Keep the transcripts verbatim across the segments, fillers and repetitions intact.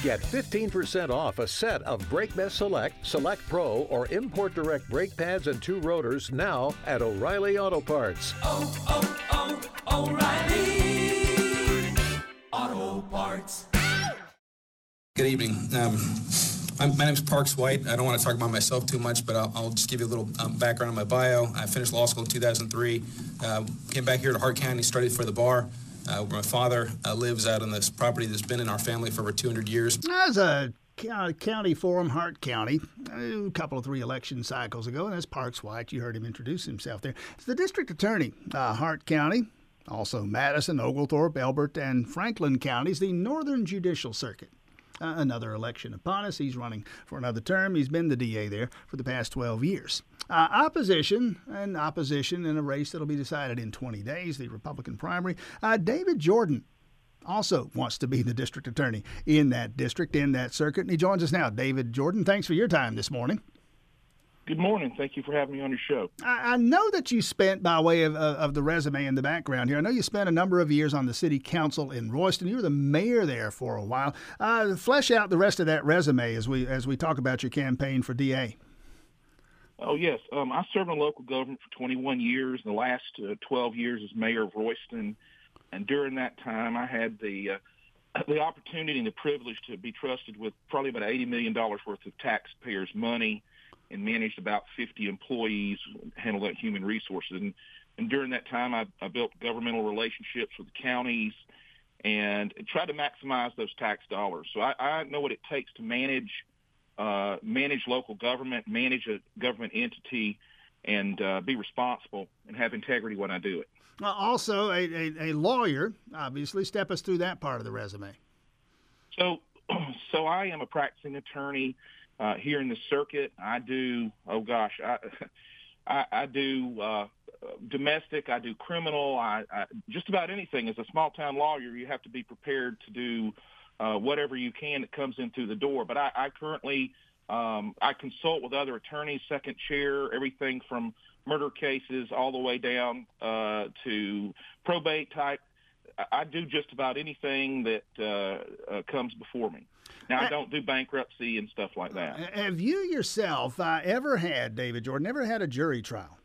Get fifteen percent off a set of BrakeMess Select, Select Pro, or Import Direct brake pads and two rotors now at O'Reilly Auto Parts. Oh, oh, oh, O'Reilly Auto Parts. Good evening. Um, I'm, my name is Parks White. I don't want to talk about myself too much, but I'll, I'll just give you a little um, background on my bio. I finished law school in two thousand three, uh, came back here to Hart County, studied for the bar. Uh, where my father uh, lives out on this property that's been in our family for over two hundred years. As a county forum, Hart County, a couple of three election cycles ago, and that's Parks White. You heard him introduce himself there. It's the district attorney, uh, Hart County, also Madison, Oglethorpe, Elbert, and Franklin counties, the Northern Judicial Circuit. Uh, another election upon us. He's running for another term. He's been the D A there for the past twelve years. Uh, opposition and opposition in a race that'll be decided in twenty days, the Republican primary. Uh, David Jordan also wants to be the district attorney in that district, in that circuit, and he joins us now. David Jordan, thanks for your time this morning. Good morning. Thank you for having me on your show. I, I know that you spent, by way of, of, of the resume in the background here, I know you spent a number of years on the city council in Royston. You were the mayor there for a while. Uh, flesh out the rest of that resume as we as we talk about your campaign for D A. Oh, yes. Um, I served in local government for twenty-one years. The last uh, twelve years as mayor of Royston. And during that time, I had the uh, the opportunity and the privilege to be trusted with probably about eighty million dollars worth of taxpayers' money, and managed about fifty employees, handled that human resources. And, and during that time, I, I built governmental relationships with the counties and tried to maximize those tax dollars. So I, I know what it takes to manage uh, manage local government, manage a government entity, and uh, be responsible and have integrity when I do it. Well, also, a, a, a lawyer, obviously. Step us through that part of the resume. So, so I am a practicing attorney Uh, here in the circuit. I do, oh gosh, I I, I do uh, domestic, I do criminal, I, I just about anything. As a small town lawyer, you have to be prepared to do uh, whatever you can that comes in through the door. But I, I currently, um, I consult with other attorneys, second chair, everything from murder cases all the way down uh, to probate type. I, I do just about anything that uh, uh, comes before me. Now, I don't do bankruptcy and stuff like that. Have you yourself uh, ever had, David Jordan, ever had a jury trial?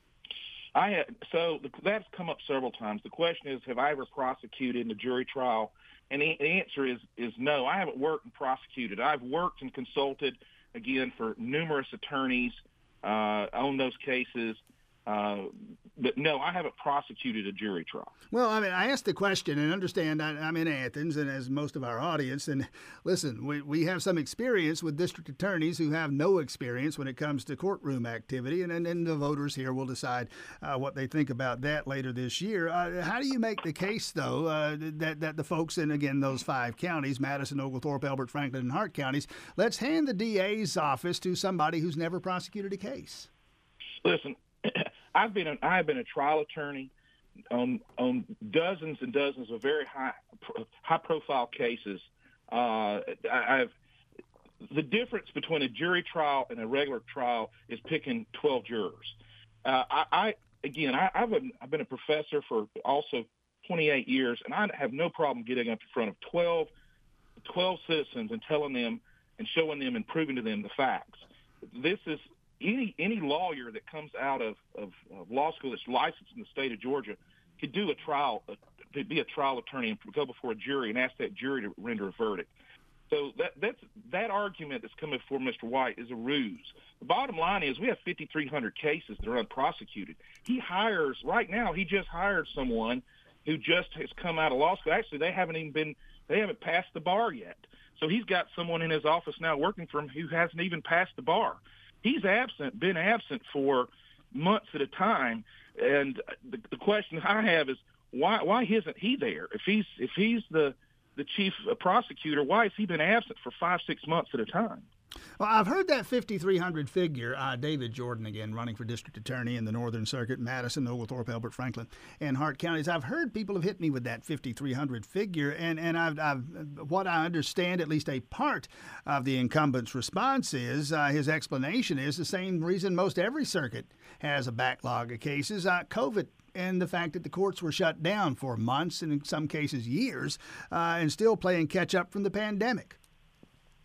I had, so that's come up several times. The question is, have I ever prosecuted in a jury trial? And the, the answer is is no. I haven't worked and prosecuted. I've worked and consulted, again, for numerous attorneys uh, on those cases. Uh, but no, I haven't prosecuted a jury trial. Well, I mean, I asked the question and understand I, I'm in Athens, and as most of our audience, and listen, we, we have some experience with district attorneys who have no experience when it comes to courtroom activity, and then the voters here will decide uh, what they think about that later this year. Uh, how do you make the case, though, uh, that, that the folks in, again, those five counties, Madison, Oglethorpe, Elbert, Franklin, and Hart counties, let's hand the D A's office to somebody who's never prosecuted a case? Listen, I've been an, I've been a trial attorney on on dozens and dozens of very high high profile cases. Uh, I, I've the difference between a jury trial and a regular trial is picking twelve jurors. Uh, I, I again I, I've been, I've been a professor for also twenty-eight years, and I have no problem getting up in front of twelve, twelve citizens and telling them and showing them and proving to them the facts. This is Any any lawyer that comes out of, of, of law school that's licensed in the state of Georgia could do a trial, uh, to be a trial attorney and go before a jury and ask that jury to render a verdict. So that that's that argument that's coming before Mister White is a ruse. The bottom line is we have fifty-three hundred cases that are unprosecuted. He hires, right now, he just hired someone who just has come out of law school. Actually, they haven't even been, they haven't passed the bar yet. So he's got someone in his office now working for him who hasn't even passed the bar. He's absent, been absent for months at a time, and the, the question I have is why why isn't he there? If he's if he's the the chief prosecutor, why has he been absent for five six months at a time? Well, I've heard that fifty-three hundred figure. Uh, David Jordan, again, running for district attorney in the Northern Circuit, Madison, Oglethorpe, Elbert, Franklin, and Hart counties. I've heard people have hit me with that fifty-three hundred figure, and, and I've, I've, what I understand, at least a part of the incumbent's response is, uh, his explanation is the same reason most every circuit has a backlog of cases, uh, COVID. And the fact that the courts were shut down for months and in some cases years uh, and still playing catch up from the pandemic.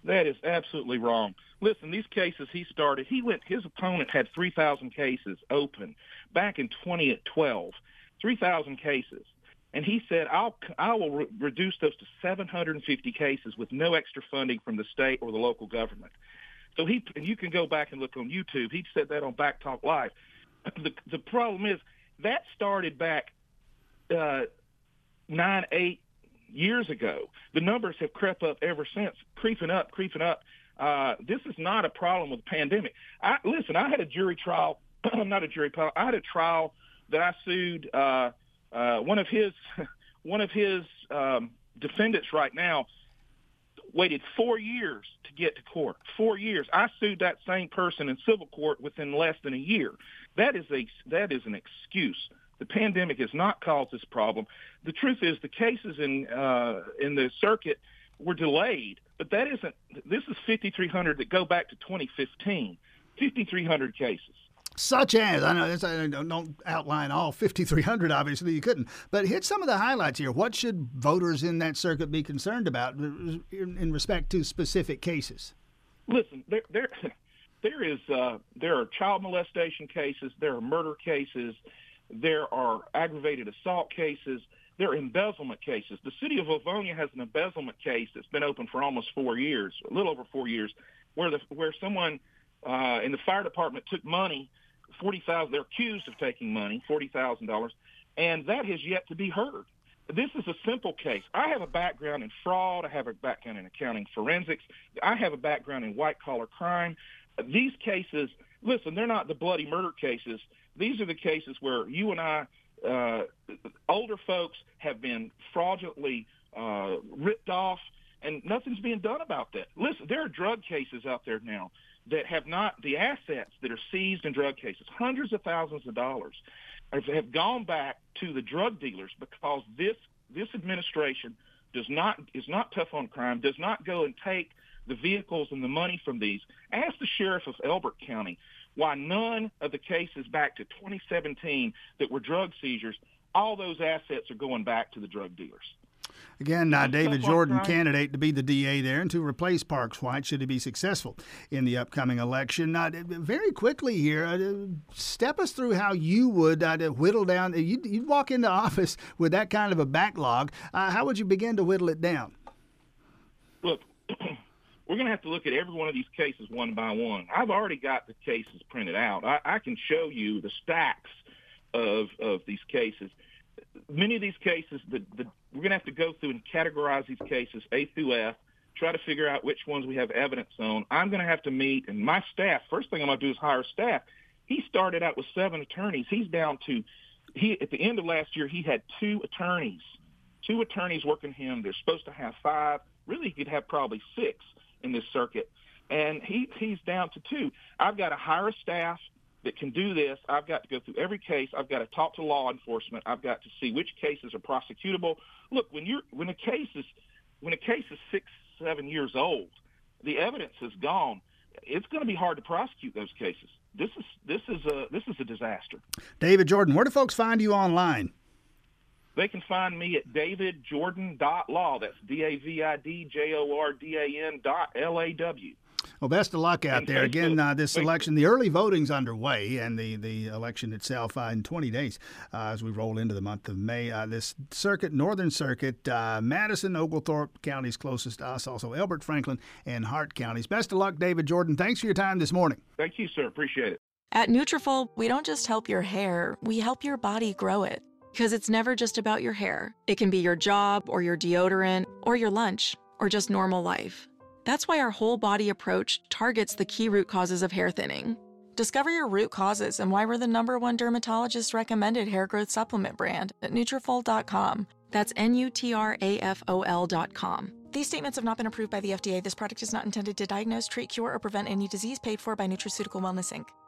That is absolutely wrong. Listen, these cases he started, he went, his opponent had three thousand cases open back in twenty twelve, three thousand cases. And he said, I'll, I will re- reduce those to seven hundred fifty cases with no extra funding from the state or the local government. So he, and you can go back and look on YouTube. He said that on Back Talk Live. The, the problem is that started back uh, nine, eight years ago. The numbers have crept up ever since, creeping up, creeping up. Uh, this is not a problem with the pandemic. I, listen, I had a jury trial, not a jury trial. I had a trial that I sued uh, uh, one of his one of his um, defendants right now. Waited four years to get to court. Four years. I sued that same person in civil court within less than a year. That is a that is an excuse. The pandemic has not caused this problem. The truth is, the cases in uh, in the circuit were delayed, but that isn't. This is fifty-three hundred that go back to twenty fifteen. fifty-three hundred cases. Such as, I know, I don't, don't outline all fifty-three hundred, obviously you couldn't, but hit some of the highlights here. What should voters in that circuit be concerned about in, in respect to specific cases? Listen, there there, there is uh, there are child molestation cases, there are murder cases, there are aggravated assault cases, there are embezzlement cases. The city of Livonia has an embezzlement case that's been open for almost four years, a little over four years, where the where someone uh, in the fire department took money. Forty thousand. They're accused of taking money, forty thousand dollars, and that has yet to be heard. This is a simple case. I have a background in fraud. I have a background in accounting forensics. I have a background in white collar crime. These cases, listen, they're not the bloody murder cases. These are the cases where you and I, uh, older folks, have been fraudulently uh, ripped off, and nothing's being done about that. Listen, there are drug cases out there now that have not, the assets that are seized in drug cases, hundreds of thousands of dollars, have, have gone back to the drug dealers because this this administration does not is not tough on crime, does not go and take the vehicles and the money from these. Ask the sheriff of Elbert County why none of the cases back to twenty seventeen that were drug seizures, all those assets are going back to the drug dealers. Again, uh, David Jordan, candidate to be the D A there and to replace Parks White should he be successful in the upcoming election. Uh, very quickly here, uh, step us through how you would uh, whittle down. You'd, you'd walk into office with that kind of a backlog. Uh, how would you begin to whittle it down? Look, we're going to have to look at every one of these cases one by one. I've already got the cases printed out. I, I can show you the stacks of of these cases. Many of these cases, the, the, we're going to have to go through and categorize these cases A through F, try to figure out which ones we have evidence on. I'm going to have to meet, and my staff, first thing I'm going to do is hire staff. He started out with seven attorneys. He's down to, he at the end of last year, he had two attorneys, two attorneys working him. They're supposed to have five. Really, he could have probably six in this circuit. And he he's down to two. I've got to hire a staff that can do this. I've got to go through every case. I've got to talk to law enforcement. I've got to see which cases are prosecutable. Look, when you're when a case is when a case is six, seven years old, the evidence is gone. It's going to be hard to prosecute those cases. This is this is a this is a disaster. David Jordan, where do folks find you online? They can find me at david jordan dot law. That's D A V I D J O R D A N dot L A W. Well, best of luck out there. Again, uh, this election, the early voting's underway, and the, the election itself uh, in twenty days uh, as we roll into the month of May. Uh, this circuit, Northern Circuit, uh, Madison, Oglethorpe counties closest to us, also Elbert, Franklin, and Hart counties. Best of luck, David Jordan. Thanks for your time this morning. Thank you, sir. Appreciate it. At Nutrafol, we don't just help your hair, we help your body grow it. Because it's never just about your hair. It can be your job, or your deodorant, or your lunch, or just normal life. That's why our whole body approach targets the key root causes of hair thinning. Discover your root causes and why we're the number one dermatologist recommended hair growth supplement brand at Nutrafol dot com. That's N U T R A F O L dot com. These statements have not been approved by the F D A. This product is not intended to diagnose, treat, cure, or prevent any disease paid for by Nutraceutical Wellness, Incorporated